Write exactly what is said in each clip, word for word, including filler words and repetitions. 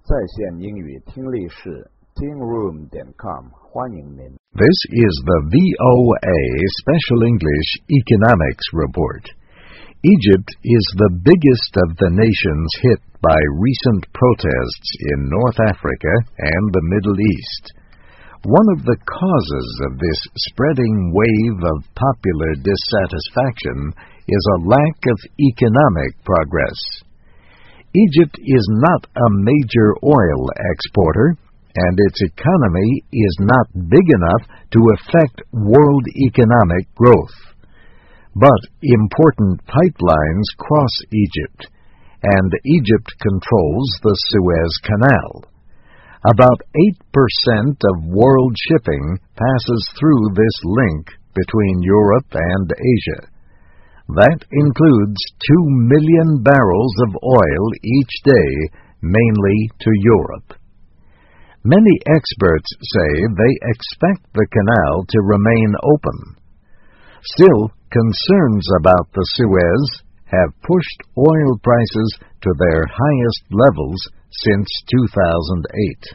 在线英语听力室 ting room dot com 欢迎您。 This is the V O A Special English Economics Report. Egypt is the biggest of the nations hit by recent protests in North Africa and the Middle East. One of the causes of this spreading wave of popular dissatisfaction is a lack of economic progress. Egypt is not a major oil exporter, and its economy is not big enough to affect world economic growth. But important pipelines cross Egypt, and Egypt controls the Suez Canal. About eight percent of world shipping passes through this link between Europe and Asia. That includes two million barrels of oil each day, mainly to Europe. Many experts say they expect the canal to remain open. Still, concerns about the Suez have pushed oil prices to their highest levels since two thousand eight.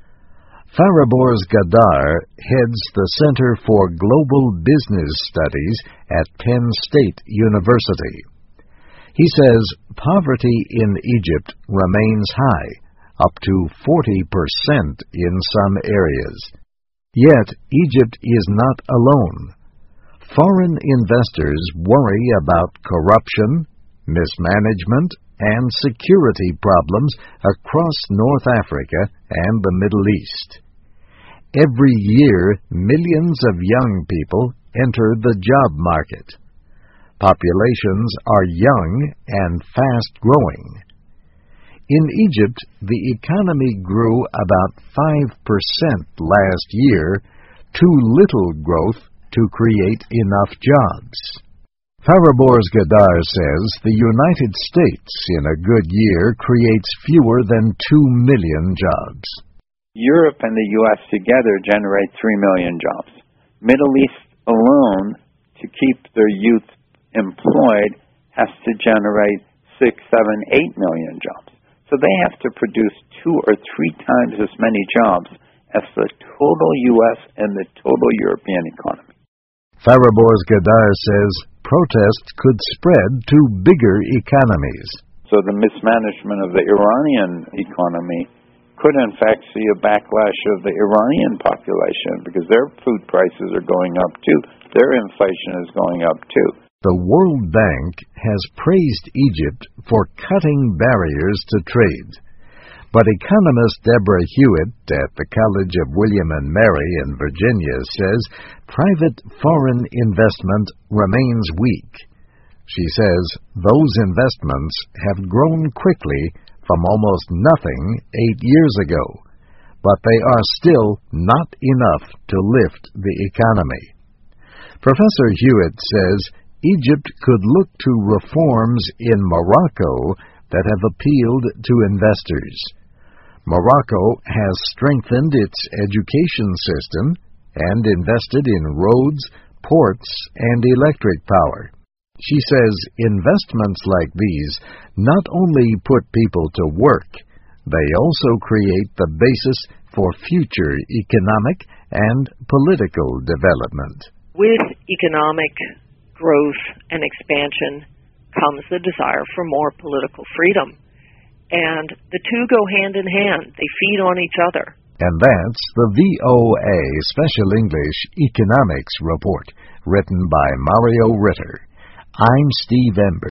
Fariborz Ghadar heads the Center for Global Business Studies at Penn State University. He says poverty in Egypt remains high, up to forty percent in some areas. Yet Egypt is not alone. Foreign investors worry about corruption, mismanagement, and security problems across North Africa and the Middle East. Every year, millions of young people enter the job market. Populations are young and fast-growing. In Egypt, the economy grew about five percent last year, too little growth to create enough jobs. Fariborz Ghadar says the United States in a good year creates fewer than two million jobs. Europe and the U S together generate three million jobs. Middle East alone, to keep their youth employed, has to generate six, seven, eight million jobs. So they have to produce two or three times as many jobs as the total U S and the total European economy. Fariborz Ghadar says protests could spread to bigger economies. So the mismanagement of the Iranian economy could in fact see a backlash of the Iranian population because their food prices are going up too. Their inflation is going up too. The World Bank has praised Egypt for cutting barriers to trade. But economist Deborah Hewitt at the College of William and Mary in Virginia says private foreign investment remains weak. She says those investments have grown quickly from almost nothing eight years ago, but they are still not enough to lift the economy. Professor Hewitt says Egypt could look to reforms in Morocco that have appealed to investors. Morocco has strengthened its education system and invested in roads, ports, and electric power. She says investments like these not only put people to work, they also create the basis for future economic and political development. With economic growth and expansion comes the desire for more political freedom. And the two go hand in hand. They feed on each other. And that's the V O A Special English Economics Report, written by Mario Ritter. I'm Steve Ember.